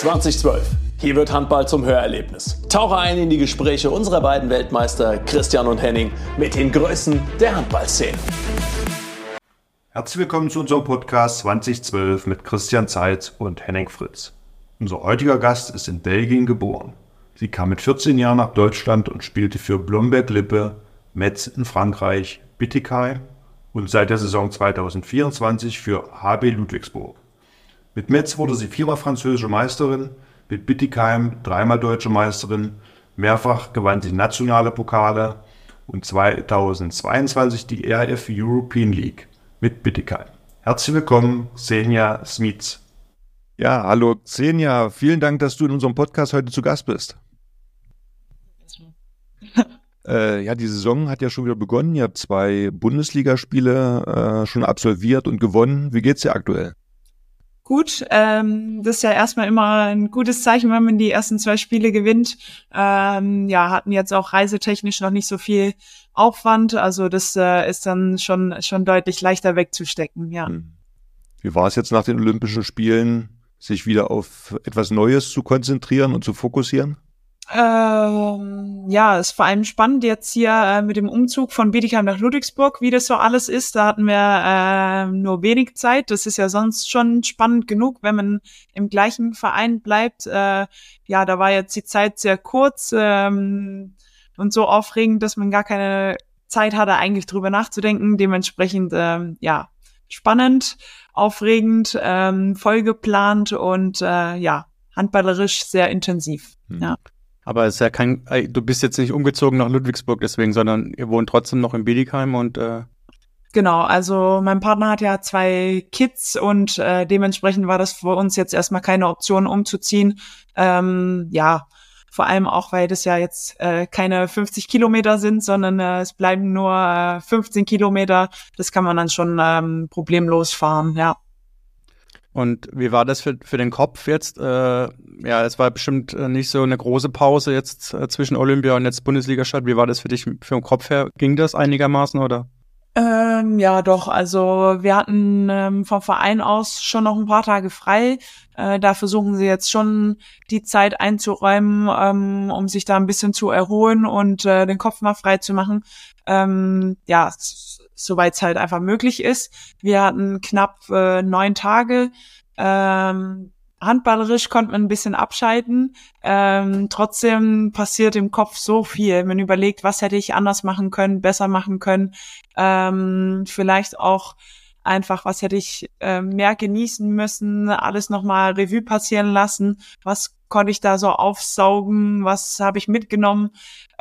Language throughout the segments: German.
2012. Hier wird Handball zum Hörerlebnis. Tauche ein in die Gespräche unserer beiden Weltmeister Christian und Henning mit den Größen der Handballszene. Herzlich willkommen zu unserem Podcast 2012 mit Christian Zeitz und Henning Fritz. Unser heutiger Gast ist in Belgien geboren. Sie kam mit 14 Jahren nach Deutschland und spielte für Blomberg-Lippe, Metz in Frankreich, Bietigheim und seit der Saison 2024 für HB Ludwigsburg. Mit Metz wurde sie viermal französische Meisterin, mit Bietigheim dreimal deutsche Meisterin, mehrfach gewann sie nationale Pokale und 2022 die EHF European League mit Bietigheim. Herzlich willkommen, Xenia Smits. Ja, hallo Xenia, vielen Dank, dass du in unserem Podcast heute zu Gast bist. Die Saison hat ja schon wieder begonnen. Ihr habt 2 Bundesligaspiele schon absolviert und gewonnen. Wie geht's dir aktuell? Gut, das ist ja erstmal immer ein gutes Zeichen, wenn man die ersten 2 Spiele gewinnt. Hatten jetzt auch reisetechnisch noch nicht so viel Aufwand, also das ist dann schon deutlich leichter wegzustecken, ja. Wie war es jetzt nach den Olympischen Spielen, sich wieder auf etwas Neues zu konzentrieren und zu fokussieren? Ist vor allem spannend jetzt hier mit dem Umzug von Bietigheim nach Ludwigsburg, wie das so alles ist. Da hatten wir nur wenig Zeit. Das ist ja sonst schon spannend genug, wenn man im gleichen Verein bleibt. Da war jetzt die Zeit sehr kurz und so aufregend, dass man gar keine Zeit hatte, eigentlich drüber nachzudenken. Dementsprechend, spannend, aufregend, voll geplant und handballerisch sehr intensiv. Ja. Aber es ist ja du bist jetzt nicht umgezogen nach Ludwigsburg deswegen, sondern ihr wohnt trotzdem noch in Bietigheim und Genau, also mein Partner hat ja 2 Kids und dementsprechend war das für uns jetzt erstmal keine Option umzuziehen. Vor allem auch, weil das ja jetzt keine 50 Kilometer sind, sondern es bleiben nur 15 Kilometer. Das kann man dann schon problemlos fahren, ja. Und wie war das für den Kopf jetzt? Es war bestimmt nicht so eine große Pause jetzt zwischen Olympia und jetzt Bundesliga-Start. Wie war das für dich vom Kopf her? Ging das einigermaßen, oder? Ja, doch. Also wir hatten vom Verein aus schon noch ein paar Tage frei. Da versuchen sie jetzt schon die Zeit einzuräumen, um sich da ein bisschen zu erholen und den Kopf mal frei zu machen. Soweit es halt einfach möglich ist. Wir hatten knapp 9 Tage. Handballerisch konnte man ein bisschen abschalten. Trotzdem passiert im Kopf so viel. Man überlegt, was hätte ich anders machen können, besser machen können. Vielleicht auch einfach, was hätte ich mehr genießen müssen, alles nochmal Revue passieren lassen. Was konnte ich da so aufsaugen? Was habe ich mitgenommen?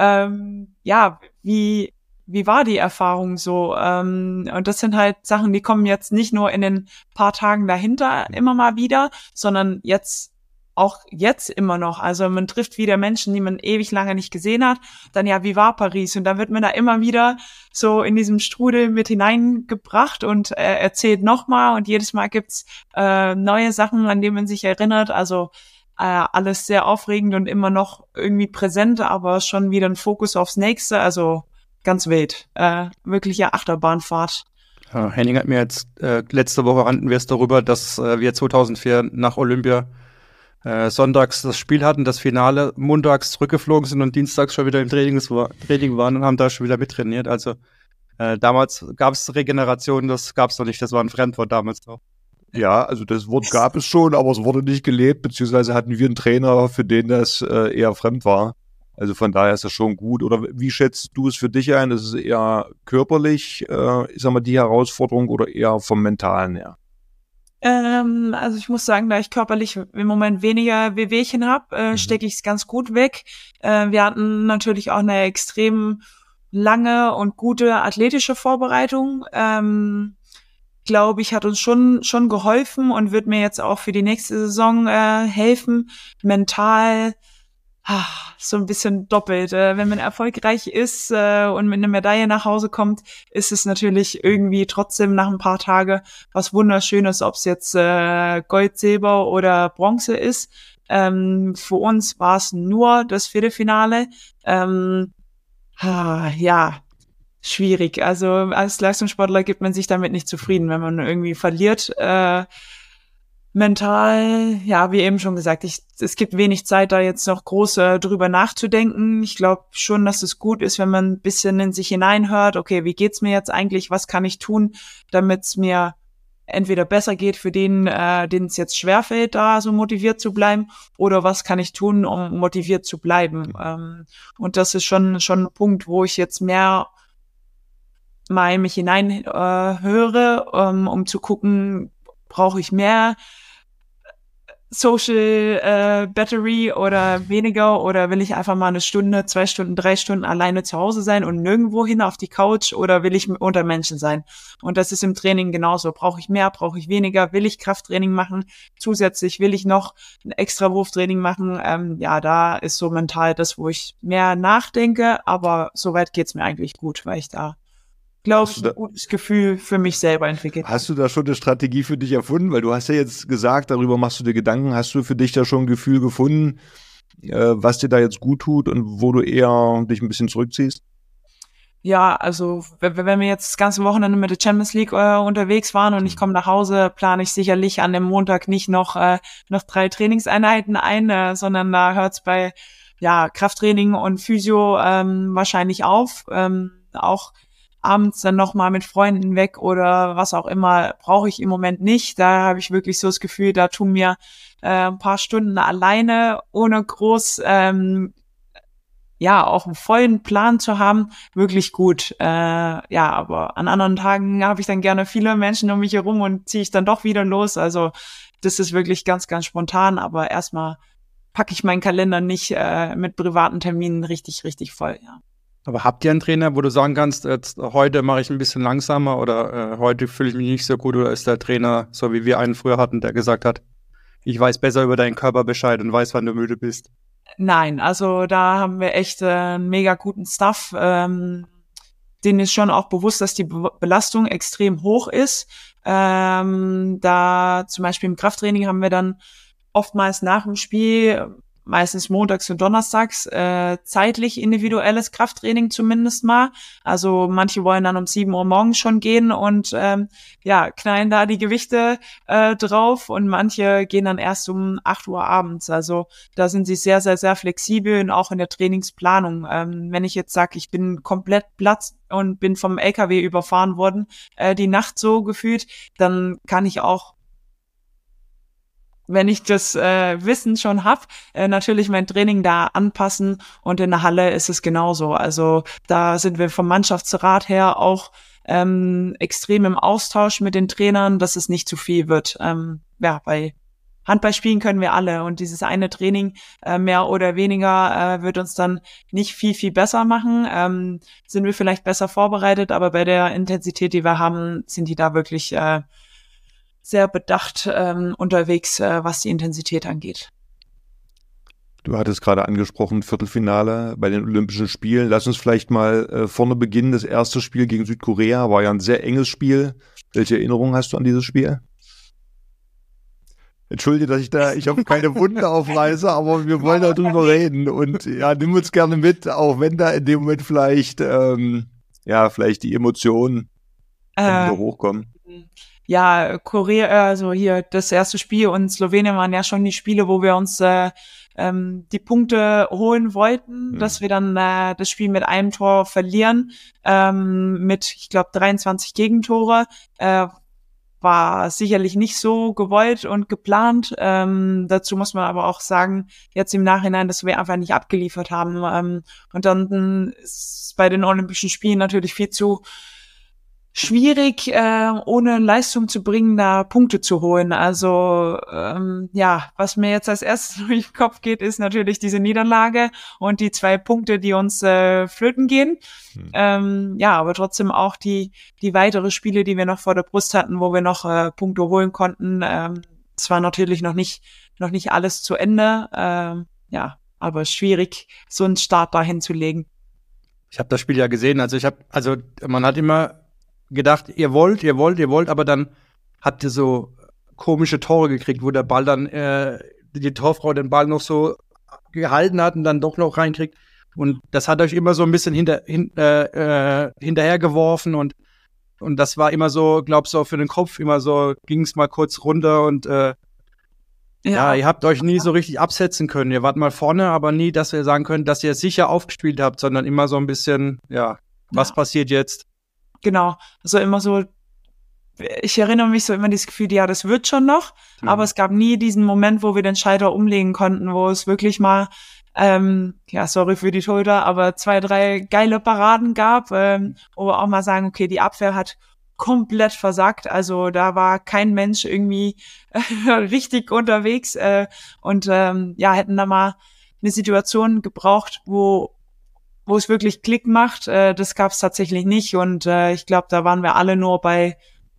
Wie war die Erfahrung so? Und das sind halt Sachen, die kommen jetzt nicht nur in den paar Tagen dahinter immer mal wieder, sondern jetzt immer noch. Also man trifft wieder Menschen, die man ewig lange nicht gesehen hat. Dann wie war Paris? Und dann wird man da immer wieder so in diesem Strudel mit hineingebracht und erzählt nochmal. Und jedes Mal gibt's neue Sachen, an die man sich erinnert. Also alles sehr aufregend und immer noch irgendwie präsent, aber schon wieder ein Fokus aufs Nächste. Also ganz wild. Wirkliche Achterbahnfahrt. Ja, Henning hat mir jetzt letzte Woche rannten wir es darüber, dass wir 2004 nach Olympia sonntags das Spiel hatten, das Finale, montags zurückgeflogen sind und dienstags schon wieder im Training waren und haben da schon wieder mittrainiert. Also damals gab es Regeneration, das gab es noch nicht, das war ein Fremdwort damals noch. Ja, also das Wort gab es schon, aber es wurde nicht gelebt, beziehungsweise hatten wir einen Trainer, für den das eher fremd war. Also von daher ist das schon gut. Oder wie schätzt du es für dich ein? Ist es eher körperlich, die Herausforderung oder eher vom Mentalen her? Also ich muss sagen, da ich körperlich im Moment weniger Wehwehchen habe, stecke ich es ganz gut weg. Wir hatten natürlich auch eine extrem lange und gute athletische Vorbereitung. Glaube ich, hat uns schon geholfen und wird mir jetzt auch für die nächste Saison helfen. Mental so ein bisschen doppelt. Wenn man erfolgreich ist und mit einer Medaille nach Hause kommt, ist es natürlich irgendwie trotzdem nach ein paar Tagen was Wunderschönes, ob es jetzt Gold, Silber oder Bronze ist. Für uns war es nur das Viertelfinale. Schwierig. Also als Leistungssportler gibt man sich damit nicht zufrieden, wenn man irgendwie verliert. Mental, ja, wie eben schon gesagt, es gibt wenig Zeit, da jetzt noch groß drüber nachzudenken. Ich glaube schon, dass es gut ist, wenn man ein bisschen in sich hineinhört. Okay, wie geht's mir jetzt eigentlich? Was kann ich tun, damit es mir entweder besser geht für den es jetzt schwerfällt, da so motiviert zu bleiben, oder was kann ich tun, um motiviert zu bleiben? Und das ist schon ein Punkt, wo ich jetzt mehr mal in mich hinein höre, um zu gucken, brauche ich mehr Social Battery oder weniger, oder will ich einfach mal eine Stunde, 2 Stunden, 3 Stunden alleine zu Hause sein und nirgendwo hin auf die Couch, oder will ich unter Menschen sein? Und das ist im Training genauso. Brauche ich mehr, brauche ich weniger? Will ich Krafttraining machen? Zusätzlich will ich noch ein extra Wurftraining machen? Ja, da ist so mental das, wo ich mehr nachdenke, aber soweit geht's mir eigentlich gut, weil ich da glaube ich, ein gutes Gefühl für mich selber entwickelt. Hast du da schon eine Strategie für dich erfunden? Weil du hast ja jetzt gesagt, darüber machst du dir Gedanken. Hast du für dich da schon ein Gefühl gefunden, was dir da jetzt gut tut und wo du eher dich ein bisschen zurückziehst? Ja, also wenn wir jetzt das ganze Wochenende mit der Champions League unterwegs waren und ich komme nach Hause, plane ich sicherlich an dem Montag nicht noch 3 Trainingseinheiten ein, sondern da hört's bei Krafttraining und Physio wahrscheinlich auf. Auch abends dann nochmal mit Freunden weg oder was auch immer, brauche ich im Moment nicht. Da habe ich wirklich so das Gefühl, da tun mir ein paar Stunden alleine, ohne groß auch einen vollen Plan zu haben, wirklich gut. Aber an anderen Tagen habe ich dann gerne viele Menschen um mich herum und ziehe ich dann doch wieder los. Also das ist wirklich ganz, ganz spontan, aber erstmal packe ich meinen Kalender nicht mit privaten Terminen richtig, richtig voll, ja. Aber habt ihr einen Trainer, wo du sagen kannst, jetzt, heute mache ich ein bisschen langsamer oder heute fühle ich mich nicht so gut, oder ist der Trainer, so wie wir einen früher hatten, der gesagt hat, ich weiß besser über deinen Körper Bescheid und weiß, wann du müde bist? Nein, also da haben wir echt einen mega guten Staff. Denen ist schon auch bewusst, dass die Belastung extrem hoch ist. Da zum Beispiel im Krafttraining haben wir dann oftmals nach dem Spiel, meistens montags und donnerstags, zeitlich individuelles Krafttraining zumindest mal. Also manche wollen dann um 7 Uhr morgens schon gehen und knallen da die Gewichte drauf, und manche gehen dann erst um 8 Uhr abends. Also da sind sie sehr, sehr, sehr flexibel, und auch in der Trainingsplanung. Wenn ich jetzt sage, ich bin komplett platt und bin vom LKW überfahren worden, die Nacht so gefühlt, dann kann ich auch, wenn ich das Wissen schon habe, natürlich mein Training da anpassen, und in der Halle ist es genauso. Also da sind wir vom Mannschaftsrat her auch extrem im Austausch mit den Trainern, dass es nicht zu viel wird. Bei Handball spielen können wir alle, und dieses eine Training mehr oder weniger wird uns dann nicht viel, viel besser machen. Sind wir vielleicht besser vorbereitet, aber bei der Intensität, die wir haben, sind die da wirklich sehr bedacht unterwegs, was die Intensität angeht. Du hattest gerade angesprochen, Viertelfinale bei den Olympischen Spielen. Lass uns vielleicht mal vorne beginnen. Das erste Spiel gegen Südkorea war ja ein sehr enges Spiel. Welche Erinnerungen hast du an dieses Spiel? Entschuldige, dass ich habe keine Wunde aufreiße, aber wir wollen darüber reden. Und ja, nimm uns gerne mit, auch wenn da in dem Moment vielleicht die Emotionen wieder hochkommen. Ja, Korea, also hier das erste Spiel und Slowenien waren ja schon die Spiele, wo wir uns die Punkte holen wollten, dass wir dann das Spiel mit einem Tor verlieren, mit, ich glaube, 23 Gegentore. War sicherlich nicht so gewollt und geplant. Dazu muss man aber auch sagen, jetzt im Nachhinein, dass wir einfach nicht abgeliefert haben. Und dann ist bei den Olympischen Spielen natürlich viel zu schwierig, ohne Leistung zu bringen, da Punkte zu holen. Also was mir jetzt als erstes durch den Kopf geht, ist natürlich diese Niederlage und die 2 Punkte, die uns flöten gehen. Aber trotzdem auch die weitere Spiele, die wir noch vor der Brust hatten, wo wir noch Punkte holen konnten. Es war natürlich noch nicht alles zu Ende. Aber schwierig, so einen Start da hinzulegen. Ich habe das Spiel ja gesehen. Also man hat immer gedacht, ihr wollt, aber dann habt ihr so komische Tore gekriegt, wo der Ball dann, die Torfrau den Ball noch so gehalten hat und dann doch noch reinkriegt. Und das hat euch immer so ein bisschen hinterhergeworfen, und das war immer so, glaub so für den Kopf, immer so, ging es mal kurz runter, und Ja, ihr habt euch nie so richtig absetzen können. Ihr wart mal vorne, aber nie, dass wir sagen können, dass ihr sicher aufgespielt habt, sondern immer so ein bisschen, was passiert jetzt? Genau, also immer so, ich erinnere mich so immer dieses Gefühl, ja, das wird schon noch, aber es gab nie diesen Moment, wo wir den Schalter umlegen konnten, wo es wirklich mal, sorry für die Schulter, aber 2, 3 geile Paraden gab, wo wir auch mal sagen, okay, die Abwehr hat komplett versagt, also da war kein Mensch irgendwie richtig unterwegs hätten da mal eine Situation gebraucht, wo es wirklich Klick macht, das gab es tatsächlich nicht und ich glaube, da waren wir alle nur bei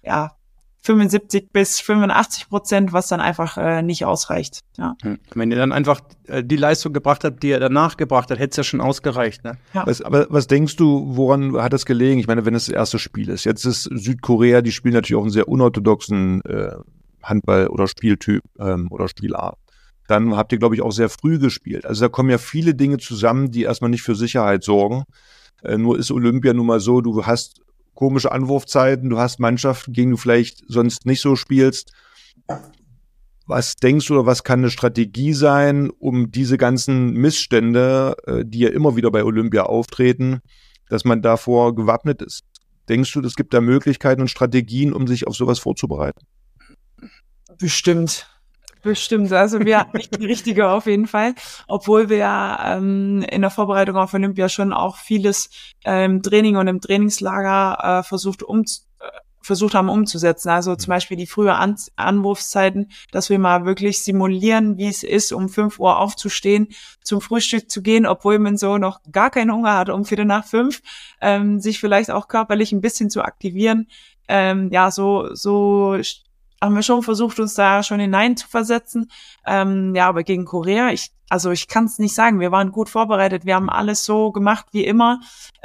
75-85%, was dann einfach nicht ausreicht. Ja. Wenn ihr dann einfach die Leistung gebracht habt, die ihr danach gebracht habt, hätte es ja schon ausgereicht. Ne? Ja. Was denkst du, woran hat das gelegen? Ich meine, wenn es das erste Spiel ist. Jetzt ist Südkorea, die spielen natürlich auch einen sehr unorthodoxen Handball- oder Spieltyp oder Spielart. Dann habt ihr, glaube ich, auch sehr früh gespielt. Also da kommen ja viele Dinge zusammen, die erstmal nicht für Sicherheit sorgen. Nur ist Olympia nun mal so, du hast komische Anwurfzeiten, du hast Mannschaften, gegen die du vielleicht sonst nicht so spielst. Was denkst du oder was kann eine Strategie sein, um diese ganzen Missstände, die ja immer wieder bei Olympia auftreten, dass man davor gewappnet ist? Denkst du, es gibt da Möglichkeiten und Strategien, um sich auf sowas vorzubereiten? Bestimmt. Also wir hatten nicht die richtige auf jeden Fall, obwohl wir in der Vorbereitung auf Olympia schon auch vieles im Training und im Trainingslager versucht haben umzusetzen. Also zum Beispiel die frühe Anwurfszeiten, dass wir mal wirklich simulieren, wie es ist, um 5 Uhr aufzustehen, zum Frühstück zu gehen, obwohl man so noch gar keinen Hunger hat, um 4:45, sich vielleicht auch körperlich ein bisschen zu aktivieren. So haben wir schon versucht, uns da schon hinein zu versetzen. Aber gegen Korea, ich kann es nicht sagen. Wir waren gut vorbereitet. Wir haben alles so gemacht wie immer.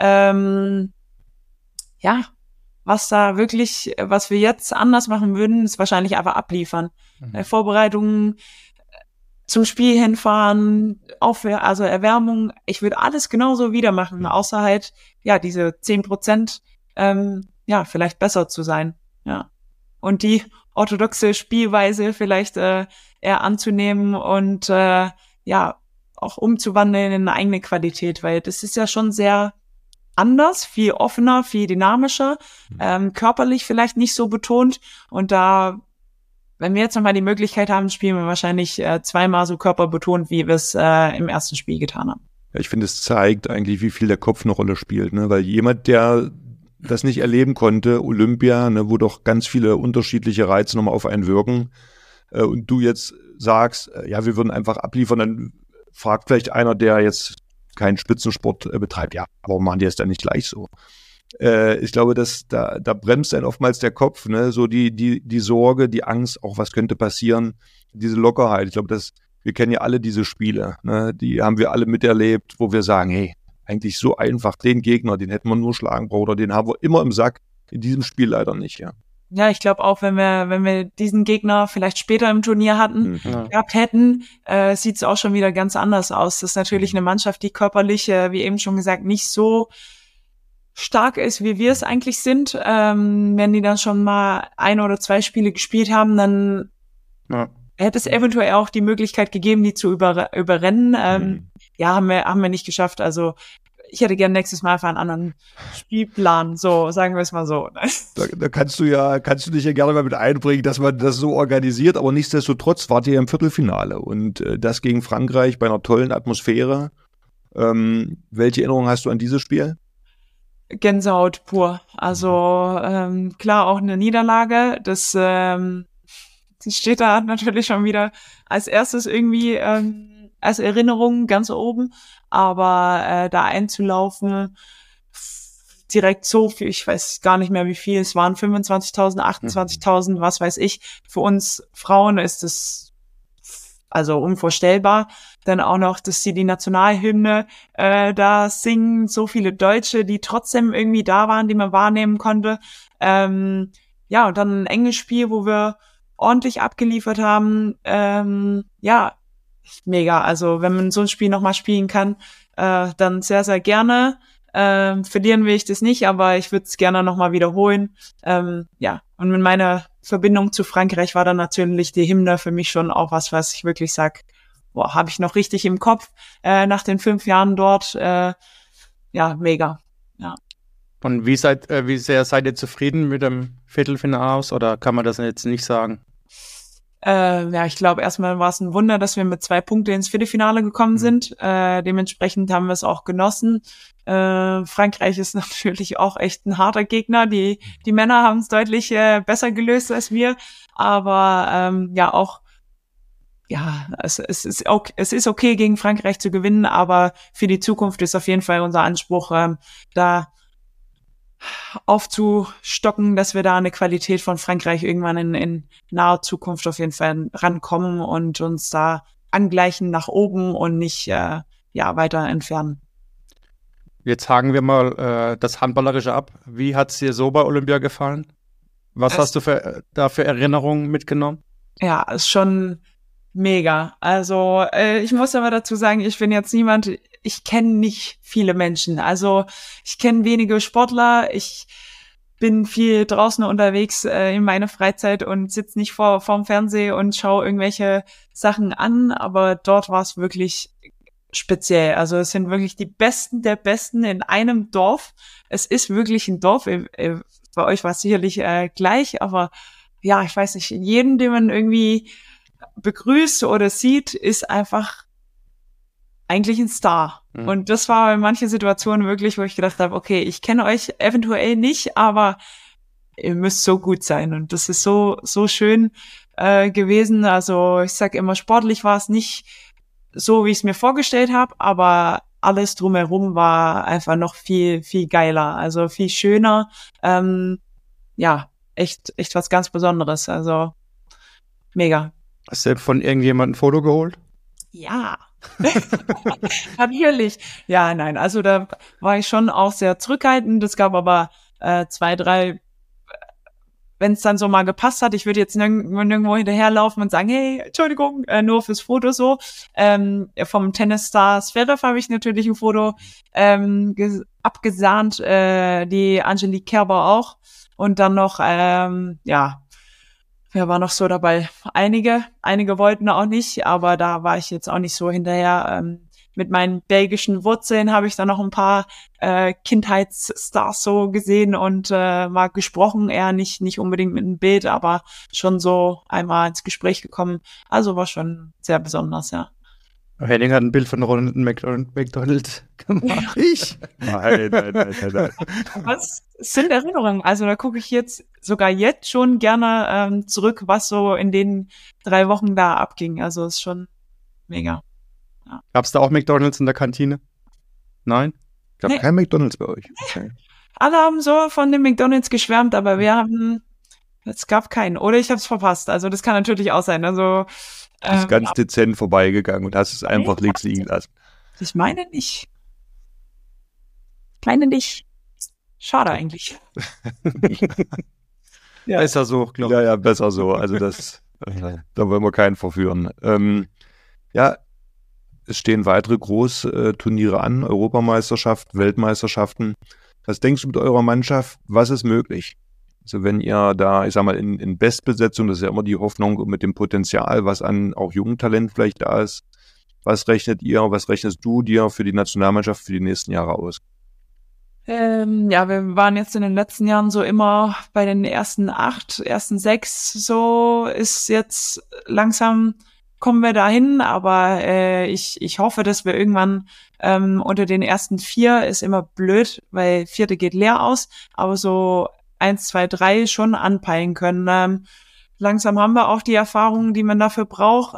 Was wir jetzt anders machen würden, ist wahrscheinlich einfach abliefern. Vorbereitungen zum Spiel hinfahren, Erwärmung. Ich würde alles genauso wieder machen, außer halt, diese 10%, vielleicht besser zu sein. Ja. Und die orthodoxe Spielweise vielleicht eher anzunehmen und auch umzuwandeln in eine eigene Qualität, weil das ist ja schon sehr anders, viel offener, viel dynamischer, körperlich vielleicht nicht so betont und da, wenn wir jetzt nochmal die Möglichkeit haben, spielen wir wahrscheinlich 2-mal so körperbetont, wie wir es im ersten Spiel getan haben. Ja, ich finde, es zeigt eigentlich, wie viel der Kopf eine Rolle spielt, ne? Weil jemand, der das nicht erleben konnte, Olympia, ne, wo doch ganz viele unterschiedliche Reize nochmal auf einen wirken, und du jetzt sagst, wir würden einfach abliefern, dann fragt vielleicht einer, der jetzt keinen Spitzensport betreibt, aber machen die es dann nicht gleich so? Ich glaube, dass da bremst dann oftmals der Kopf, ne, so die Sorge, die Angst, auch was könnte passieren, diese Lockerheit. Ich glaube, wir kennen ja alle diese Spiele, ne, die haben wir alle miterlebt, wo wir sagen, hey, eigentlich so einfach, den Gegner, den hätten wir nur schlagen brauchen, oder den haben wir immer im Sack, in diesem Spiel leider nicht, ja. Ja, ich glaube auch, wenn wir diesen Gegner vielleicht später im Turnier gehabt hätten, sieht es auch schon wieder ganz anders aus. Das ist natürlich eine Mannschaft, die körperlich, wie eben schon gesagt, nicht so stark ist, wie wir es eigentlich sind. Wenn die dann schon mal 1 oder 2 Spiele gespielt haben, dann hätte es eventuell auch die Möglichkeit gegeben, die zu überrennen. Haben wir nicht geschafft. Also ich hätte gern nächstes Mal für einen anderen Spielplan, so sagen wir es mal so. Da kannst du dich ja gerne mal mit einbringen, dass man das so organisiert, aber nichtsdestotrotz wart ihr im Viertelfinale und das gegen Frankreich bei einer tollen Atmosphäre. Welche Erinnerungen hast du an dieses Spiel? Gänsehaut pur. Also klar auch eine Niederlage, das steht da natürlich schon wieder als erstes irgendwie als Erinnerung ganz oben, aber da einzulaufen, direkt so viel, ich weiß gar nicht mehr wie viel, es waren 25.000, 28.000, was weiß ich. Für uns Frauen ist es also unvorstellbar. Dann auch noch, dass sie die Nationalhymne da singen, so viele Deutsche, die trotzdem irgendwie da waren, die man wahrnehmen konnte. Und dann ein enges Spiel, wo wir ordentlich abgeliefert haben. Mega. Also wenn man so ein Spiel nochmal spielen kann, dann sehr, sehr gerne. Verlieren will ich das nicht, aber ich würde es gerne nochmal wiederholen. Und mit meiner Verbindung zu Frankreich war dann natürlich die Hymne für mich schon auch was ich wirklich sag, boah, habe ich noch richtig im Kopf nach den 5 Jahren dort. Ja, mega. Ja. Und wie sehr seid ihr zufrieden mit dem Viertelfinale aus, oder kann man das jetzt nicht sagen? Ja, ich glaube, erstmal war es ein Wunder, dass wir mit 2 Punkten ins Viertelfinale gekommen sind. Dementsprechend haben wir es auch genossen. Frankreich ist natürlich auch echt ein harter Gegner. Die Männer haben es deutlich besser gelöst als wir. Aber es ist okay, gegen Frankreich zu gewinnen, aber für die Zukunft ist auf jeden Fall unser Anspruch, da aufzustocken, dass wir da eine Qualität von Frankreich irgendwann in naher Zukunft auf jeden Fall rankommen und uns da angleichen nach oben und nicht weiter entfernen. Jetzt haken wir mal das Handballerische ab. Wie hat's dir so bei Olympia gefallen? Was hast du für Erinnerungen mitgenommen? Ja, ist schon mega. Also ich muss aber dazu sagen, ich bin jetzt ich kenne nicht viele Menschen. Also ich kenne wenige Sportler. Ich bin viel draußen unterwegs in meiner Freizeit und sitze nicht vorm Fernseher und schaue irgendwelche Sachen an. Aber dort war es wirklich speziell. Also es sind wirklich die Besten der Besten in einem Dorf. Es ist wirklich ein Dorf. Bei euch war es sicherlich gleich, aber ja, ich weiß nicht, jeden, den man irgendwie begrüßt oder sieht, ist einfach eigentlich ein Star. Mhm. Und das war in manchen Situationen wirklich, wo ich gedacht habe, okay, ich kenne euch eventuell nicht, aber ihr müsst so gut sein. Und das ist so schön gewesen. Also ich sag immer, sportlich war es nicht so, wie ich es mir vorgestellt habe, aber alles drumherum war einfach noch viel, viel geiler, also viel schöner. Echt was ganz Besonderes. Also mega. Hast du von irgendjemandem ein Foto geholt? Ja, natürlich. Ja, nein, also da war ich schon auch sehr zurückhaltend. Es gab aber 2, 3, wenn es dann so mal gepasst hat. Ich würde jetzt nirgendwo hinterherlaufen und sagen, hey, Entschuldigung, nur fürs Foto so. Vom Tennisstar Zverev habe ich natürlich ein Foto abgesahnt, die Angelique Kerber auch. Und dann noch, wer war noch so dabei? Einige wollten auch nicht, aber da war ich jetzt auch nicht so hinterher. Mit meinen belgischen Wurzeln habe ich dann noch ein paar Kindheitsstars so gesehen und mal gesprochen, eher nicht unbedingt mit einem Bild, aber schon so einmal ins Gespräch gekommen. Also war schon sehr besonders, ja. Henning hat ein Bild von Ronald McDonald gemacht. Ich? Nein. Was sind Erinnerungen? Also da gucke ich jetzt schon gerne zurück, was so in den 3 Wochen da abging. Also ist schon mega. Ja. Gab's da auch McDonald's in der Kantine? Nein? Gab kein McDonald's bei euch? Okay. Alle haben so von dem McDonald's geschwärmt, aber es gab keinen. Oder ich habe es verpasst. Also das kann natürlich auch sein. Also du bist ganz dezent vorbeigegangen und hast es einfach links liegen lassen. Ich meine nicht. Schade eigentlich. Ja. Besser so, glaube ich. Ja, besser so. Also da wollen wir keinen verführen. Es stehen weitere Großturniere an, Europameisterschaft, Weltmeisterschaften. Was denkst du mit eurer Mannschaft? Was ist möglich? Also wenn ihr da, ich sag mal, in Bestbesetzung, das ist ja immer die Hoffnung mit dem Potenzial, was an auch jungen Talent vielleicht da ist, was rechnest du dir für die Nationalmannschaft für die nächsten Jahre aus? Wir waren jetzt in den letzten Jahren so immer bei den ersten 8, ersten 6, so ist jetzt langsam kommen wir dahin, aber ich hoffe, dass wir irgendwann unter den ersten 4 ist immer blöd, weil 4. geht leer aus, aber so 1, 2, 3 schon anpeilen können. Langsam haben wir auch die Erfahrungen, die man dafür braucht.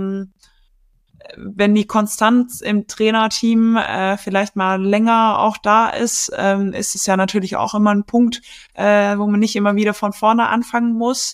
Wenn die Konstanz im Trainerteam vielleicht mal länger auch da ist, ist es ja natürlich auch immer ein Punkt, wo man nicht immer wieder von vorne anfangen muss.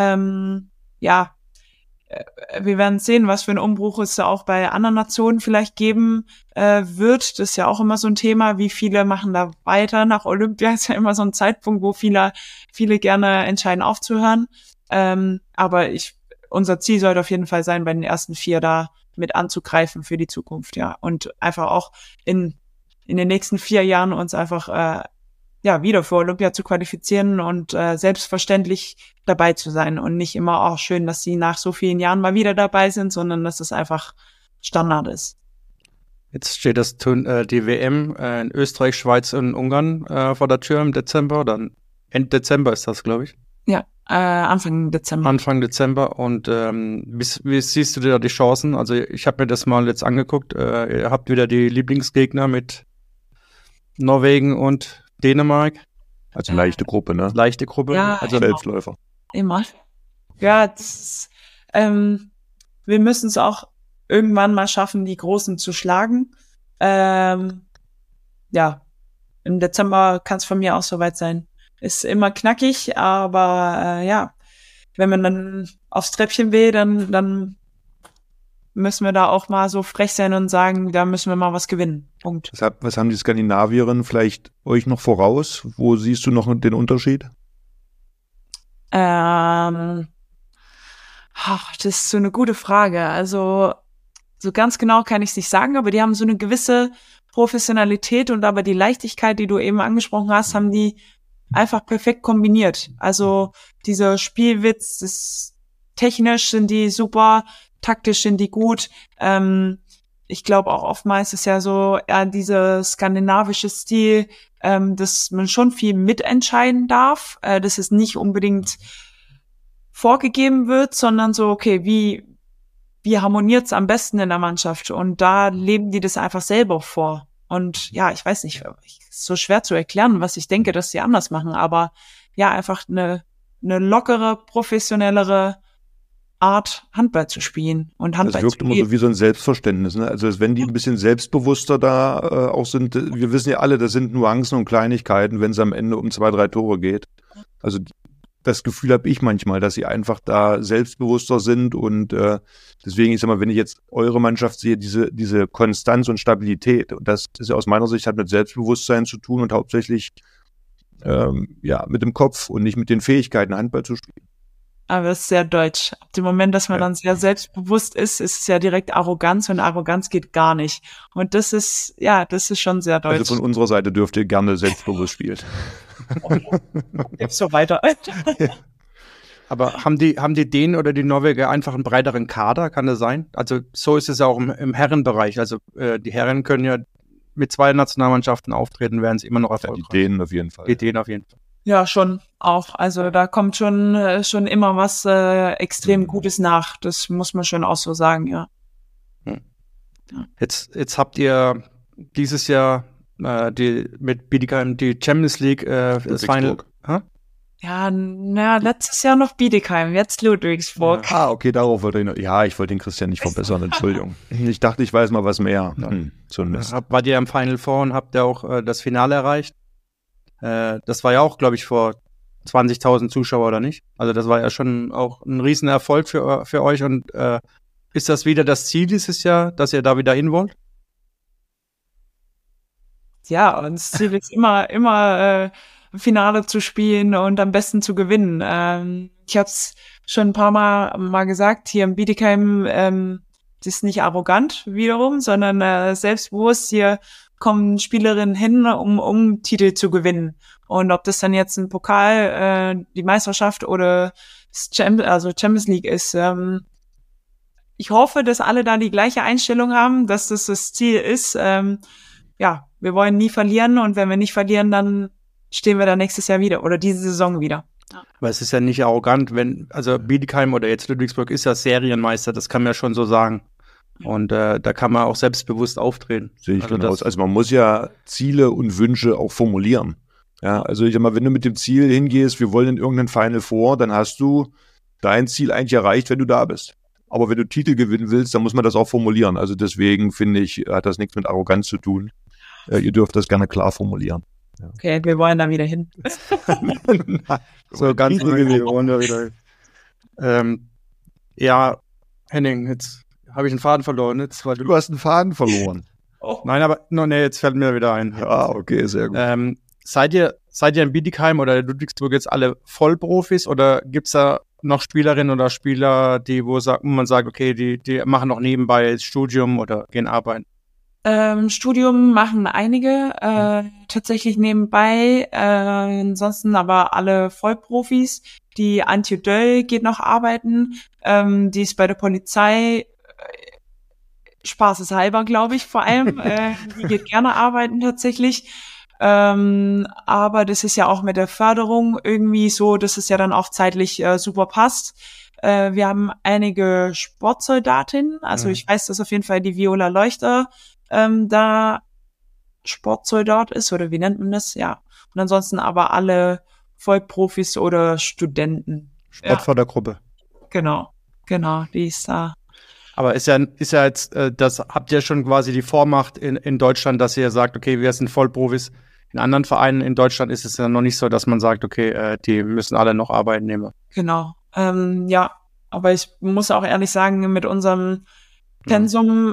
Wir werden sehen, was für einen Umbruch es da auch bei anderen Nationen vielleicht geben wird. Das ist ja auch immer so ein Thema, wie viele machen da weiter. Nach Olympia ist ja immer so ein Zeitpunkt, wo viele gerne entscheiden aufzuhören. Aber unser Ziel sollte auf jeden Fall sein, bei den ersten 4 da mit anzugreifen für die Zukunft, ja. Und einfach auch in den nächsten 4 Jahren uns einfach wieder für Olympia zu qualifizieren und selbstverständlich dabei zu sein und nicht immer auch schön, dass sie nach so vielen Jahren mal wieder dabei sind, sondern dass es einfach Standard ist. Jetzt steht die WM in Österreich, Schweiz und Ungarn vor der Tür im Dezember. Dann Ende Dezember ist das, glaube ich. Ja, Anfang Dezember. Anfang Dezember. Und wie siehst du da die Chancen? Also ich habe mir das mal jetzt angeguckt. Ihr habt wieder die Lieblingsgegner mit Norwegen und Dänemark. Also leichte Gruppe, ne? Leichte Gruppe. Ja, also Selbstläufer. Immer. Ja, wir müssen es auch irgendwann mal schaffen, die Großen zu schlagen. Im Dezember kann es von mir auch soweit sein. Ist immer knackig, aber wenn man dann aufs Treppchen will, dann müssen wir da auch mal so frech sein und sagen, da müssen wir mal was gewinnen. Punkt. Was haben die Skandinavierinnen vielleicht euch noch voraus? Wo siehst du noch den Unterschied? Das ist so eine gute Frage. Also so ganz genau kann ich es nicht sagen, aber die haben so eine gewisse Professionalität und aber die Leichtigkeit, die du eben angesprochen hast, haben die einfach perfekt kombiniert. Also dieser Spielwitz, technisch sind die super, taktisch sind die gut. Ich glaube auch oftmals ist ja so dieser skandinavische Stil, dass man schon viel mitentscheiden darf, dass es nicht unbedingt vorgegeben wird, sondern so, okay, wie harmoniert's am besten in der Mannschaft? Und da leben die das einfach selber vor. Und ja, ich weiß nicht, ist so schwer zu erklären, was ich denke, dass sie anders machen, aber ja, einfach eine lockere, professionellere Art, Handball zu spielen und Handball zu spielen. Das wirkt immer so wie so ein Selbstverständnis, ne? Also als wenn die ein bisschen selbstbewusster da auch sind. Wir wissen ja alle, das sind Nuancen und Kleinigkeiten, wenn es am Ende um 2, 3 Tore geht. Also das Gefühl habe ich manchmal, dass sie einfach da selbstbewusster sind und deswegen, ich sag mal, wenn ich jetzt eure Mannschaft sehe, diese Konstanz und Stabilität, und das ist ja aus meiner Sicht, hat mit Selbstbewusstsein zu tun und hauptsächlich mit dem Kopf und nicht mit den Fähigkeiten, Handball zu spielen. Aber es ist sehr deutsch. Ab dem Moment, dass man dann sehr selbstbewusst ist es ja direkt Arroganz und Arroganz geht gar nicht. Und das ist schon sehr deutsch. Also von unserer Seite dürft ihr gerne selbstbewusst spielen. Jetzt so weiter. Aber haben die Dänen oder die Norweger einfach einen breiteren Kader? Kann das sein? Also so ist es ja auch im Herrenbereich. Also die Herren können ja mit 2 Nationalmannschaften auftreten, werden sie immer noch erfolgreich. Die Dänen auf jeden Fall. Die Dänen auf jeden Fall. Ja, schon auch. Also da kommt schon immer was extrem Gutes nach. Das muss man schon auch so sagen, ja. Jetzt habt ihr dieses Jahr mit Bietigheim die Champions League das Final. Ja, letztes Jahr noch Bietigheim, jetzt Ludwigsburg. Ja. Okay, darauf wollte ich noch. Ja, ich wollte den Christian nicht verbessern, Entschuldigung. Ich dachte, ich weiß mal was mehr. So ein Mist. Wart ihr am Final Four und habt ihr auch das Finale erreicht? Das war ja auch, glaube ich, vor 20.000 Zuschauer, oder nicht? Also das war ja schon auch ein Riesenerfolg für euch. Und ist das wieder das Ziel dieses Jahr, dass ihr da wieder hin wollt? Ja, und das Ziel ist immer Finale zu spielen und am besten zu gewinnen. Ich habe es schon ein paar Mal gesagt, hier in Bietigheim, das ist nicht arrogant wiederum, sondern selbstbewusst. Hier kommen Spielerinnen hin, um Titel zu gewinnen. Und ob das dann jetzt ein Pokal, die Meisterschaft oder Champions League ist, ich hoffe, dass alle da die gleiche Einstellung haben, dass das Ziel ist. Wir wollen nie verlieren und wenn wir nicht verlieren, dann stehen wir da nächstes Jahr wieder oder diese Saison wieder. Ja. Aber es ist ja nicht arrogant, also Bietigheim oder jetzt Ludwigsburg ist ja Serienmeister, das kann man ja schon so sagen. Und da kann man auch selbstbewusst auftreten. Sehe ich genau aus. Also man muss ja Ziele und Wünsche auch formulieren. Ja, also ich sag mal, wenn du mit dem Ziel hingehst, wir wollen in irgendein Final Four, dann hast du dein Ziel eigentlich erreicht, wenn du da bist. Aber wenn du Titel gewinnen willst, dann muss man das auch formulieren. Also deswegen finde ich, hat das nichts mit Arroganz zu tun. Ihr dürft das gerne klar formulieren. Ja. Okay, wir wollen da wieder hin. So ganz ruhig, wir wollen da wieder hin. Henning, jetzt habe ich einen Faden verloren. Du hast einen Faden verloren. Oh. Nein, jetzt fällt mir wieder ein. Ja, okay, sehr gut. Seid ihr in Bietigheim oder Ludwigsburg jetzt alle Vollprofis oder gibt's da noch Spielerinnen oder Spieler, wo man sagt, okay, die machen noch nebenbei das Studium oder gehen arbeiten? Studium machen einige, tatsächlich nebenbei, ansonsten aber alle Vollprofis. Die Antje Döll geht noch arbeiten, die ist bei der Polizei, spaßeshalber, glaube ich, vor allem, die geht gerne arbeiten tatsächlich. Aber das ist ja auch mit der Förderung irgendwie so, dass es ja dann auch zeitlich super passt. Wir haben einige Sportsoldatinnen, also ich weiß, dass auf jeden Fall die Viola Leuchter da Sportsoldat ist, oder wie nennt man das? Ja. Und ansonsten aber alle Vollprofis oder Studenten. Sportfördergruppe. Ja, genau, die ist da. Aber ist ja jetzt, das habt ihr schon quasi die Vormacht in Deutschland, dass ihr sagt, okay, wir sind Vollprofis. In anderen Vereinen in Deutschland ist es ja noch nicht so, dass man sagt, okay, die müssen alle noch arbeiten nehmen. Genau. Ja, aber ich muss auch ehrlich sagen, mit unserem Pensum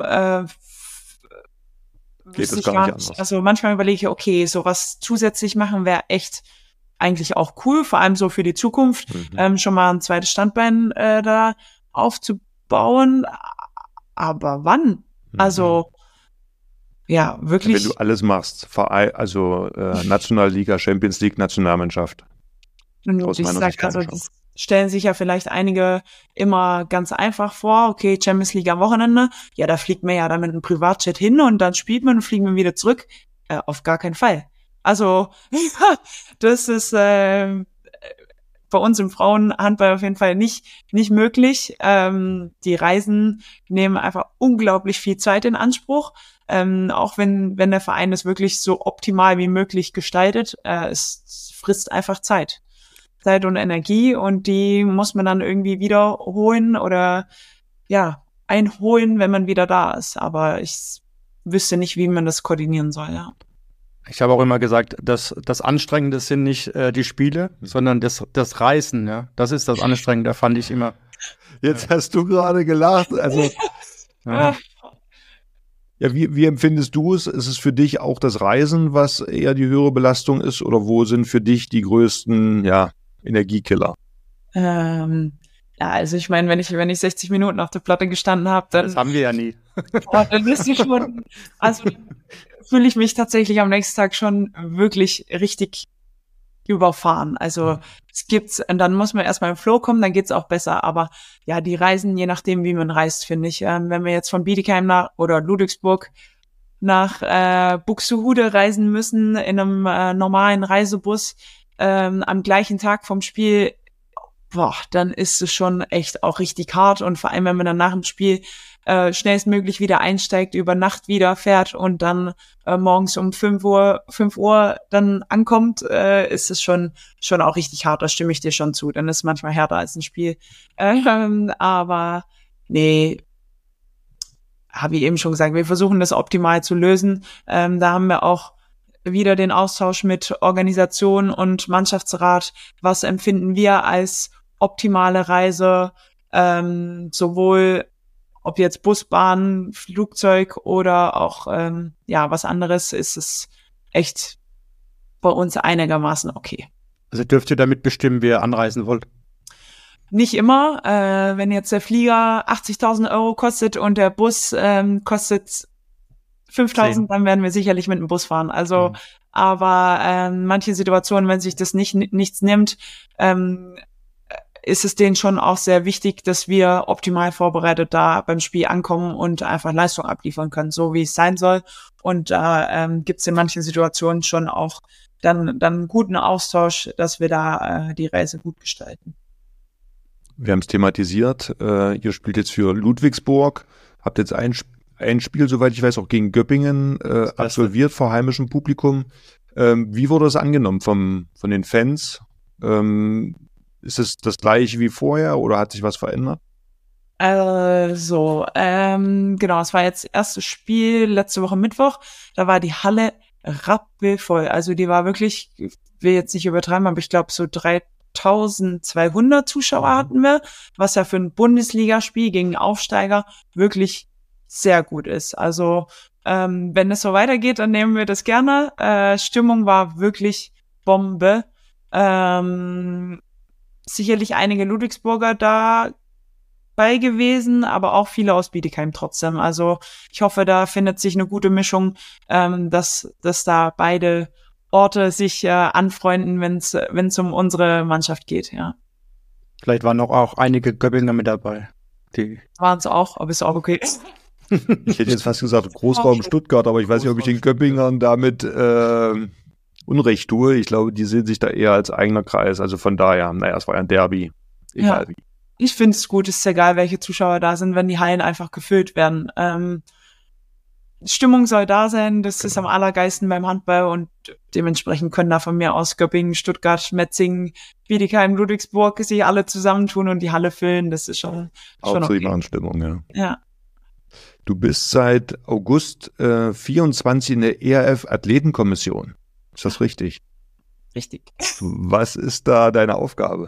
geht es gar nicht anders. Also manchmal überlege ich, okay, sowas zusätzlich machen wäre echt eigentlich auch cool, vor allem so für die Zukunft, schon mal ein zweites Standbein da aufzubauen. Aber wann? Also ja, wirklich. Wenn du alles machst, also Nationalliga, Champions League, Nationalmannschaft. Und ich sag also, das stellen sich ja vielleicht einige immer ganz einfach vor, okay, Champions League am Wochenende, ja, da fliegt man ja dann mit einem Privatjet hin und dann spielt man und fliegen wir wieder zurück. Auf gar keinen Fall. Also, das ist bei uns im Frauenhandball auf jeden Fall nicht möglich. Die Reisen nehmen einfach unglaublich viel Zeit in Anspruch. Auch wenn der Verein es wirklich so optimal wie möglich gestaltet, es frisst einfach Zeit und Energie, und die muss man dann irgendwie wiederholen oder ja, einholen, wenn man wieder da ist. Aber ich wüsste nicht, wie man das koordinieren soll, ja. Ich habe auch immer gesagt, dass das Anstrengende sind nicht die Spiele, sondern das Reisen, ja. Das ist das Anstrengende, fand ich immer. Jetzt hast du gerade gelacht. Also, ja, wie empfindest du es? Ist es für dich auch das Reisen, was eher die höhere Belastung ist, oder wo sind für dich die größten, Energiekiller? Ja, also ich meine, wenn ich 60 Minuten auf der Platte gestanden habe, dann... Das haben wir ja nie. Dann ist sie schon... Also fühle ich mich tatsächlich am nächsten Tag schon wirklich richtig überfahren. Also und dann muss man erstmal im Flow kommen, dann geht's auch besser. Aber ja, die Reisen, je nachdem, wie man reist, finde ich. Wenn wir jetzt von Bietigheim oder Ludwigsburg nach Buxtehude reisen müssen in einem normalen Reisebus am gleichen Tag vom Spiel, dann ist es schon echt auch richtig hart. Und vor allem, wenn man dann nach dem Spiel schnellstmöglich wieder einsteigt, über Nacht wieder fährt und dann morgens um 5 Uhr dann ankommt, ist es schon auch richtig hart. Da stimme ich dir schon zu. Dann ist es manchmal härter als ein Spiel. Aber nee, habe ich eben schon gesagt, wir versuchen das optimal zu lösen. Da haben wir auch wieder den Austausch mit Organisation und Mannschaftsrat. Was empfinden wir als optimale Reise? Sowohl ob jetzt Bus, Bahn, Flugzeug oder auch was anderes, ist es echt bei uns einigermaßen okay. Also dürft ihr damit bestimmen, wie ihr anreisen wollt? Nicht immer. Wenn jetzt der Flieger 80.000 Euro kostet und der Bus kostet 5.000, dann werden wir sicherlich mit dem Bus fahren. Also, aber manche Situationen, wenn sich das nichts nimmt, ist es denen schon auch sehr wichtig, dass wir optimal vorbereitet da beim Spiel ankommen und einfach Leistung abliefern können, so wie es sein soll. Und da gibt es in manchen Situationen schon auch dann einen guten Austausch, dass wir da die Reise gut gestalten. Wir haben es thematisiert. Ihr spielt jetzt für Ludwigsburg, habt jetzt ein Spiel, soweit ich weiß, auch gegen Göppingen absolviert vor heimischem Publikum. Wie wurde das angenommen von den Fans? Ist es das gleiche wie vorher oder hat sich was verändert? Also, genau, es war jetzt das erste Spiel letzte Woche Mittwoch. Da war die Halle rappelvoll. Also die war wirklich, ich will jetzt nicht übertreiben, aber ich glaube so 3.200 Zuschauer hatten wir, was ja für ein Bundesligaspiel gegen Aufsteiger wirklich sehr gut ist. Also wenn es so weitergeht, dann nehmen wir das gerne. Stimmung war wirklich Bombe. Sicherlich einige Ludwigsburger da bei gewesen, aber auch viele aus Bietigheim trotzdem. Also ich hoffe, da findet sich eine gute Mischung, dass da beide Orte sich anfreunden, wenn es um unsere Mannschaft geht, ja. Vielleicht waren auch einige Göppinger mit dabei. Die Waren es auch, aber ist auch okay. Ich hätte jetzt fast gesagt Großraum Stuttgart, aber ich weiß nicht, ob ich den Göppingern damit Unrecht tue. Ich glaube, die sehen sich da eher als eigener Kreis. Also von daher, naja, es war ja ein Derby. Egal wie. Ich finde es gut, es ist egal, welche Zuschauer da sind, wenn die Hallen einfach gefüllt werden. Stimmung soll da sein, das ist am allergeilsten beim Handball und dementsprechend können da von mir aus Göppingen, Stuttgart, Metzingen, Bietigheim, Ludwigsburg sich alle zusammentun und die Halle füllen. Das ist schon prima okay. Stimmung, ja. Ja. Du bist seit August 24 in der ERF Athletenkommission. Ist das richtig? Richtig. Was ist da deine Aufgabe?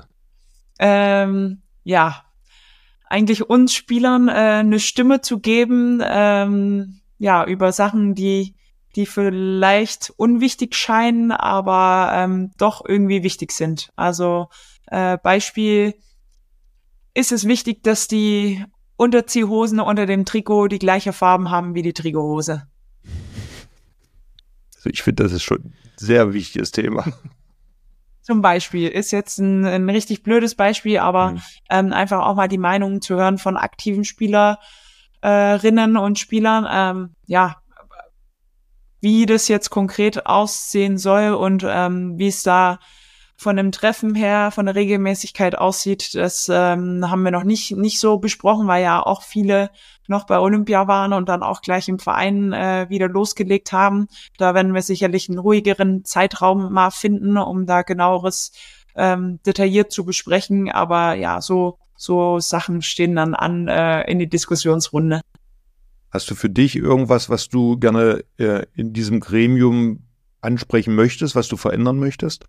Ja, eigentlich uns Spielern eine Stimme zu geben, über Sachen, die vielleicht unwichtig scheinen, aber doch irgendwie wichtig sind. Also Beispiel, ist es wichtig, dass die Unterziehhosen unter dem Trikot die gleiche Farben haben wie die Trikothose? Also ich finde, das ist schon ein sehr wichtiges Thema. Zum Beispiel ist jetzt ein richtig blödes Beispiel, aber einfach auch mal die Meinung zu hören von aktiven Spielerinnen und Spielern, wie das jetzt konkret aussehen soll und wie es da von dem Treffen her, von der Regelmäßigkeit aussieht, das haben wir noch nicht so besprochen, weil ja auch viele noch bei Olympia waren und dann auch gleich im Verein wieder losgelegt haben. Da werden wir sicherlich einen ruhigeren Zeitraum mal finden, um da genaueres detailliert zu besprechen. Aber ja, so Sachen stehen dann an in die Diskussionsrunde. Hast du für dich irgendwas, was du gerne in diesem Gremium ansprechen möchtest, was du verändern möchtest?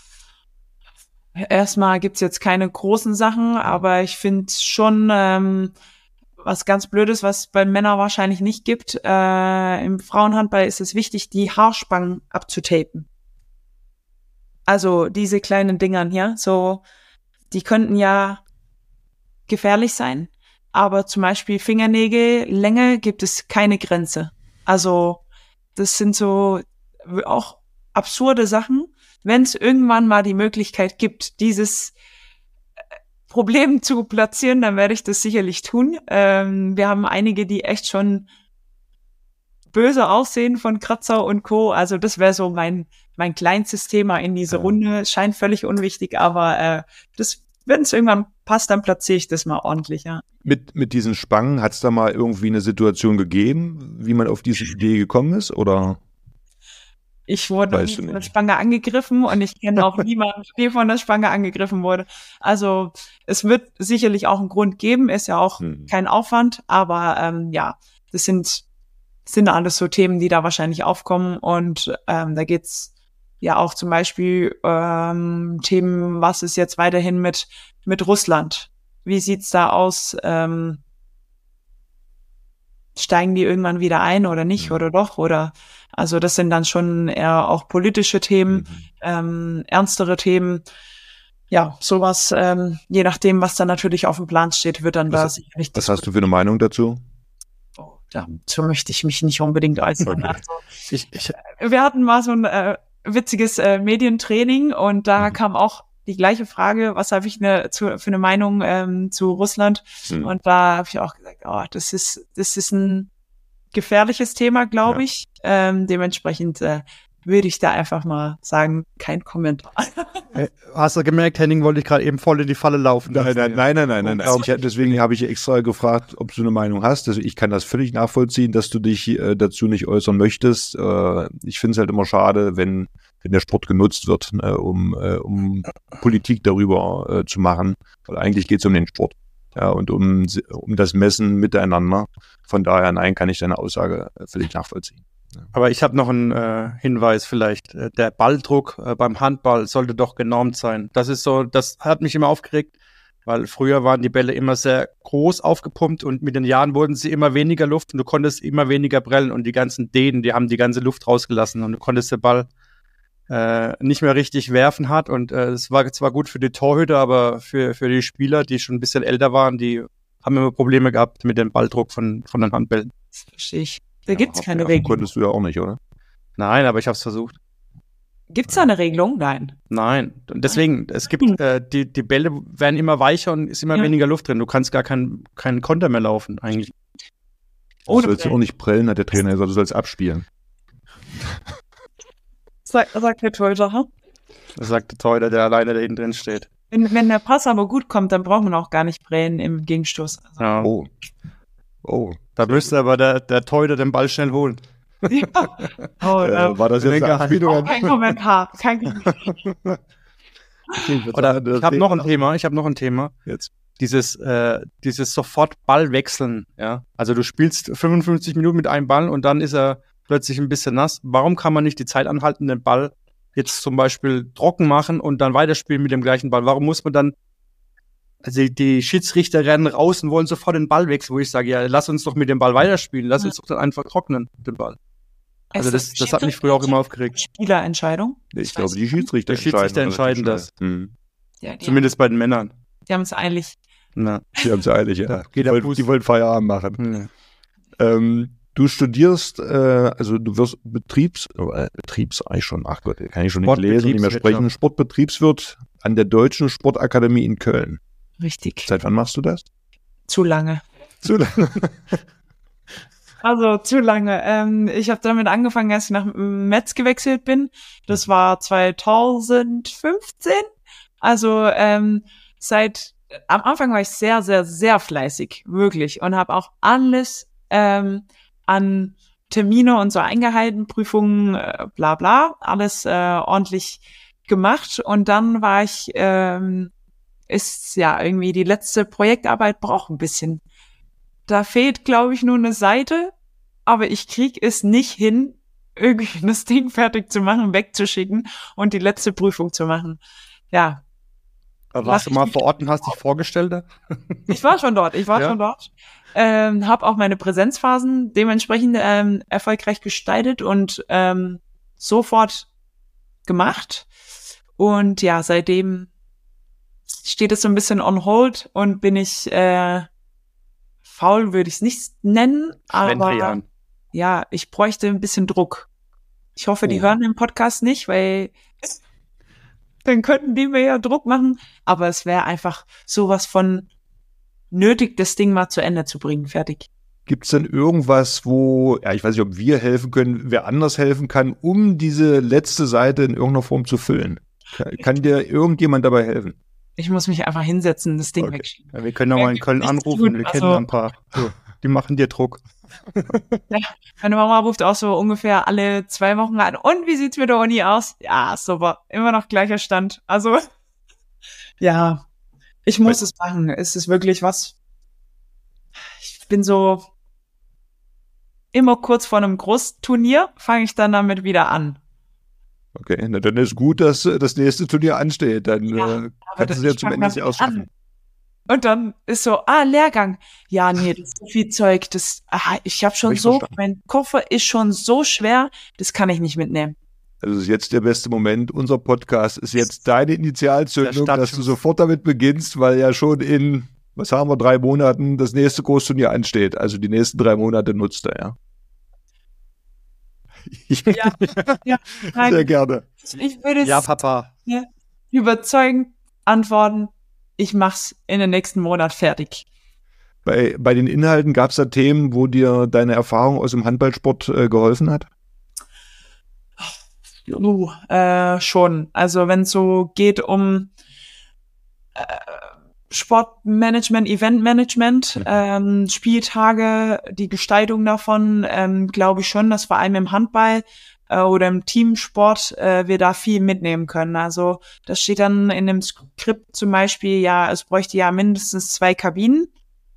Erstmal gibt's jetzt keine großen Sachen, aber ich finde schon was ganz Blödes, was bei Männern wahrscheinlich nicht gibt. Im Frauenhandball ist es wichtig, die Haarspangen abzutapen. Also diese kleinen Dingern hier, so, die könnten ja gefährlich sein, aber zum Beispiel Fingernägellänge gibt es keine Grenze. Also das sind so auch absurde Sachen. Wenn es irgendwann mal die Möglichkeit gibt, dieses Problem zu platzieren, dann werde ich das sicherlich tun. Wir haben einige, die echt schon böse aussehen von Kratzer und Co. Also das wäre so mein kleinstes Thema in dieser Runde. Scheint völlig unwichtig, aber wenn es irgendwann passt, dann platziere ich das mal ordentlich, ja. Mit diesen Spangen, hat es da mal irgendwie eine Situation gegeben, wie man auf diese Idee gekommen ist, oder? Ich wurde noch nie von der Spange angegriffen und ich kenne auch niemanden, der von der Spange angegriffen wurde. Also es wird sicherlich auch einen Grund geben, ist ja auch kein Aufwand, aber das sind alles so Themen, die da wahrscheinlich aufkommen und da geht's ja auch zum Beispiel Themen, was ist jetzt weiterhin mit Russland? Wie sieht's da aus? Steigen die irgendwann wieder ein oder nicht oder doch? Oder also das sind dann schon eher auch politische Themen, ernstere Themen. Ja, sowas, je nachdem, was da natürlich auf dem Plan steht, wird dann da sicherlich. Was hast du für eine Meinung dazu? Dazu möchte ich mich nicht unbedingt äußern. Okay. Also, wir hatten mal so ein witziges Medientraining und da kam auch die gleiche Frage, was habe ich für eine Meinung zu Russland? Und da habe ich auch gesagt, das ist ein gefährliches Thema, glaube ich. Dementsprechend würde ich da einfach mal sagen, kein Kommentar. Hast du gemerkt, Henning wollte ich gerade eben voll in die Falle laufen. Nein. Deswegen habe ich extra gefragt, ob du eine Meinung hast. Also ich kann das völlig nachvollziehen, dass du dich dazu nicht äußern möchtest. Ich finde es halt immer schade, wenn der Sport genutzt wird, um Politik darüber zu machen. Weil eigentlich geht es um den Sport. Ja, und um das Messen miteinander. Von daher, nein, kann ich deine Aussage völlig nachvollziehen. Aber ich habe noch einen Hinweis vielleicht. Der Balldruck beim Handball sollte doch genormt sein. Das hat mich immer aufgeregt, weil früher waren die Bälle immer sehr groß aufgepumpt und mit den Jahren wurden sie immer weniger Luft und du konntest immer weniger prellen und die ganzen Dehnen, die haben die ganze Luft rausgelassen und du konntest den Ball nicht mehr richtig werfen hat und es war zwar gut für die Torhüter, aber für die Spieler, die schon ein bisschen älter waren, die haben immer Probleme gehabt mit dem Balldruck von den Handbällen. Das verstehe ich. Da gibt's keine Ja, Regelung. konntest du ja auch nicht, oder? Nein, aber ich habe es versucht. Gibt's da eine Regelung? Nein. Nein. Und deswegen, es gibt, die Bälle werden immer weicher und ist immer weniger Luft drin. Du kannst gar keinen Konter mehr laufen, eigentlich. Du sollst ja auch nicht prellen, hat der Trainer gesagt, du sollst abspielen. Sagt der Torhüter, hm? Das sagt der Torhüter, der alleine da hinten drin steht. Wenn der Pass aber gut kommt, dann braucht man auch gar nicht prellen im Gegenstoß. Also, Ja. Oh. Da müsste aber der Torhüter den Ball schnell holen. ja. War das jetzt eine Anspielung? Kein Kommentar. Kein Kommentar. Oder ich habe noch ein Thema. Jetzt. Dieses sofort Ball wechseln, ja. Also du spielst 55 Minuten mit einem Ball und dann ist er plötzlich ein bisschen nass. Warum kann man nicht die Zeit anhalten, den Ball jetzt zum Beispiel trocken machen und dann weiterspielen mit dem gleichen Ball? Warum muss man dann, also die Schiedsrichter rennen raus und wollen sofort den Ball wechseln, wo ich sage, ja, lass uns doch mit dem Ball weiterspielen, lass uns doch dann einfach trocknen, den Ball. Also das hat mich früher auch immer aufgeregt. Spielerentscheidung? Ich glaube, die Schiedsrichter entscheiden das. Ja, Zumindest bei den Männern. Die haben es eilig. Na. Die haben es eilig, ja. Die wollen Feierabend machen. Ja. Du studierst, also du wirst ach Gott, kann ich schon nicht lesen, nicht mehr sprechen, Sportbetriebswirt an der Deutschen Sportakademie in Köln. Richtig. Seit wann machst du das? Zu lange. Zu lange. Also zu lange. Ich habe damit angefangen, als ich nach Metz gewechselt bin. Das war 2015. Also am Anfang war ich sehr, sehr, sehr fleißig, wirklich. Und habe auch alles an Termine und so eingehalten, Prüfungen, bla bla, alles ordentlich gemacht. Und dann war ich, ist ja irgendwie die letzte Projektarbeit braucht ein bisschen. Da fehlt, glaube ich, nur eine Seite, aber ich krieg es nicht hin, irgendwie das Ding fertig zu machen, wegzuschicken und die letzte Prüfung zu machen. Ja. Aber warst du mal vor Ort und hast dich vorgestellt da? Ich war schon dort. Habe auch meine Präsenzphasen dementsprechend erfolgreich gestaltet und sofort gemacht. Und ja, seitdem steht es so ein bisschen on hold und bin ich faul, würde ich es nicht nennen, aber ja, ich bräuchte ein bisschen Druck. Ich hoffe, die hören den Podcast nicht, weil dann könnten die mir ja Druck machen, aber es wäre einfach sowas von nötig, das Ding mal zu Ende zu bringen, fertig. Gibt es denn irgendwas, wo, ja, ich weiß nicht, ob wir helfen können, wer anders helfen kann, um diese letzte Seite in irgendeiner Form zu füllen? Kann dir irgendjemand dabei helfen? Ich muss mich einfach hinsetzen, das Ding wegschieben. Ja, wir können auch mal in Köln anrufen, wir kennen ein paar. So, die machen dir Druck. Ja, meine Mama ruft auch so ungefähr alle 2 Wochen an. Und wie sieht's mit der Uni aus? Ja, super. Immer noch gleicher Stand. Also, ja, ich muss es machen. Es ist wirklich was. Ich bin so immer kurz vor einem Großturnier, fange ich dann damit wieder an. Okay, na, dann ist gut, dass das nächste Turnier ansteht. Dann kannst du es ja zumindest ausschaffen. Und dann ist so, Lehrgang. Ja, nee, das ist so viel Zeug. Ich habe schon so, mein Koffer ist schon so schwer, das kann ich nicht mitnehmen. Also das ist jetzt der beste Moment. Unser Podcast ist jetzt deine Initialzündung, dass du sofort damit beginnst, weil ja schon in, 3 Monaten das nächste Großturnier ansteht. Also die nächsten 3 Monate nutzt er, ja. Ja, nein, sehr gerne. Ich würde es Papa. Überzeugend antworten, ich mach's in den nächsten Monat fertig. Bei den Inhalten gab es da Themen, wo dir deine Erfahrung aus dem Handballsport geholfen hat? Schon. Also wenn es so geht um Sportmanagement, Eventmanagement, Spieltage, die Gestaltung davon, glaube ich schon, dass vor allem im Handball oder im Teamsport wir da viel mitnehmen können. Also das steht dann in dem Skript zum Beispiel, ja, es bräuchte ja mindestens 2 Kabinen.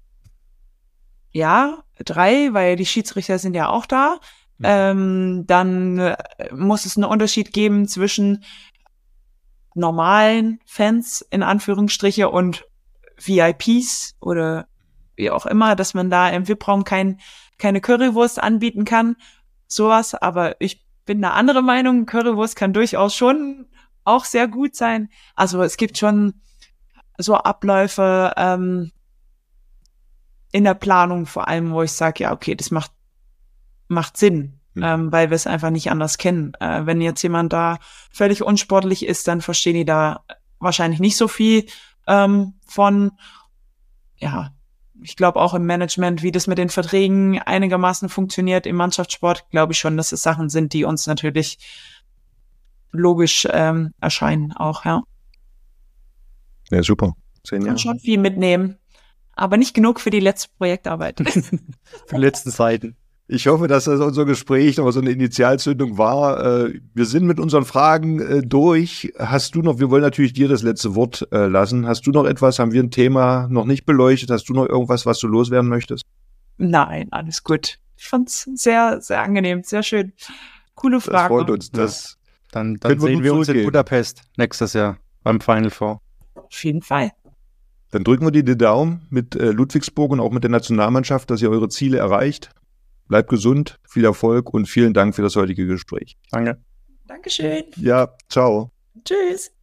Ja, 3, weil die Schiedsrichter sind ja auch da. Dann muss es einen Unterschied geben zwischen normalen Fans in Anführungsstriche und VIPs oder wie auch immer, dass man da im VIP-Raum keine Currywurst anbieten kann, sowas. Aber ich bin eine andere Meinung. Currywurst kann durchaus schon auch sehr gut sein. Also es gibt schon so Abläufe, in der Planung vor allem, wo ich sage, ja, okay, das macht Sinn, weil wir es einfach nicht anders kennen. Wenn jetzt jemand da völlig unsportlich ist, dann verstehen die da wahrscheinlich nicht so viel von. Ja, ich glaube auch im Management, wie das mit den Verträgen einigermaßen funktioniert im Mannschaftssport, glaube ich schon, dass es Sachen sind, die uns natürlich logisch erscheinen auch, ja. Ja, super. 10 Jahre. Und schon viel mitnehmen, aber nicht genug für die letzte Projektarbeit. Für die letzten Seiten. Ich hoffe, dass das unser Gespräch noch so eine Initialzündung war. Wir sind mit unseren Fragen durch. Hast du noch, wir wollen natürlich dir das letzte Wort lassen. Hast du noch etwas? Haben wir ein Thema noch nicht beleuchtet? Hast du noch irgendwas, was du loswerden möchtest? Nein, alles gut. Ich fand's sehr, sehr angenehm, sehr schön. Coole Frage. Das freut uns. Das Dann können wir sehen nur wir uns in zurückgeben. Budapest nächstes Jahr beim Final Four. Auf jeden Fall. Dann drücken wir dir die Daumen mit Ludwigsburg und auch mit der Nationalmannschaft, dass ihr eure Ziele erreicht. Bleibt gesund, viel Erfolg und vielen Dank für das heutige Gespräch. Danke. Dankeschön. Ja, ciao. Tschüss.